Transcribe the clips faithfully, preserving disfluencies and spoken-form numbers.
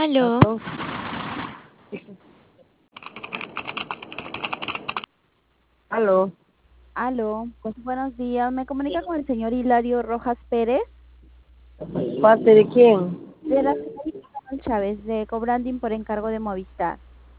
Aló, Aló. Aló. Aló, pues buenos días. ¿Me comunica con el señor Hilario Rojas Pérez? ¿Parte de quién? De la señorita Carol Chávez, de Cobranding por encargo de Movistar.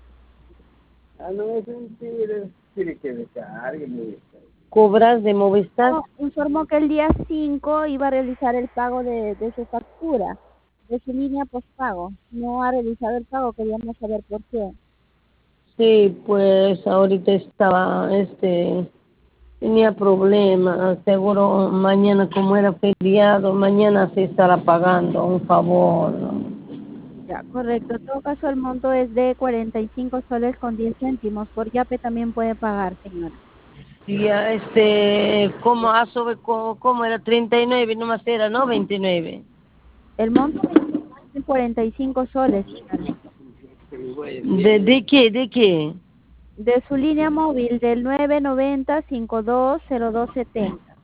¿Cobras de Movistar? No, informó que el día cinco iba a realizar el pago de, de su factura, de su línea postpago. No ha realizado el pago, queríamos saber por qué. Sí, pues ahorita estaba, este, tenía problemas. Seguro mañana, como era feriado, mañana se estará pagando un favor. Ya, correcto. En todo caso, el monto es de cuarenta y cinco soles con diez céntimos. Por Yape también puede pagar, señora. Y ya, este, ¿cómo, ah, sobre, cómo, cómo era? treinta y nueve nomás era, ¿no? veintinueve. El monto es de cuarenta y cinco soles, señora. ¿De, de qué? ¿De qué? De su línea móvil del nueve noventa cincuenta y dos cero dos setenta.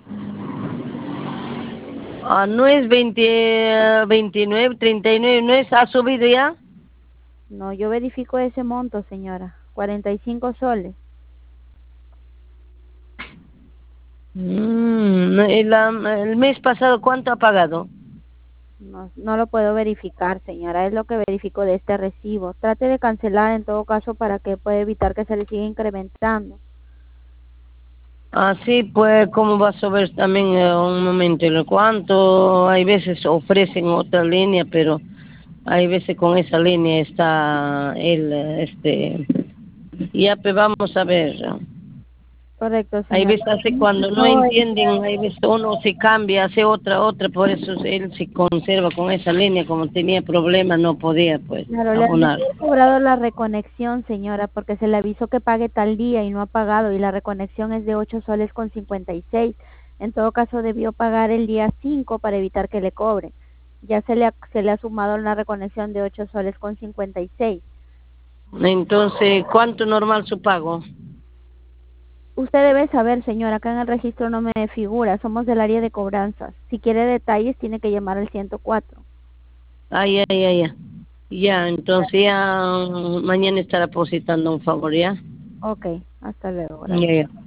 Ah, no es veinte, veintinueve, treinta y nueve, ¿no es? ¿Ha subido ya? No, yo verifico ese monto, señora. cuarenta y cinco soles. Mm, el, am- el mes pasado, ¿cuánto ha pagado? No, no lo puedo verificar, señora. Es lo que verifico de este recibo. Trate de cancelar en todo caso para que pueda evitar que se le siga incrementando. Ah, sí, pues, ¿cómo va a subir también eh, un momento? ¿El cuánto? Hay veces ofrecen otra línea, pero hay veces con esa línea está el, eh, este, ya, pues vamos a ver. Correcto, Hay señora. veces así cuando no No, el entienden, hay veces uno se cambia, hace otra, otra, por eso él se conserva con esa línea, como tenía problemas, no podía, pues, Claro, le han de abonar. haber cobrado la reconexión, señora, porque se le avisó que pague tal día y no ha pagado, y la reconexión es de ocho soles con cincuenta y seis. En todo caso, debió pagar el día cinco para evitar que le cobre. Ya se le ha, se le ha sumado una reconexión de ocho soles con cincuenta y seis. Entonces, ¿cuánto normal su pago? Usted debe saber, señora, acá en el registro no me figura, somos del área de cobranzas. Si quiere detalles, tiene que llamar al ciento cuatro. Ay, ay, ay, ya. Ya, entonces ya mm, mañana estará depositando un favor, ¿ya? Ok, hasta luego, Ya, gracias. ya.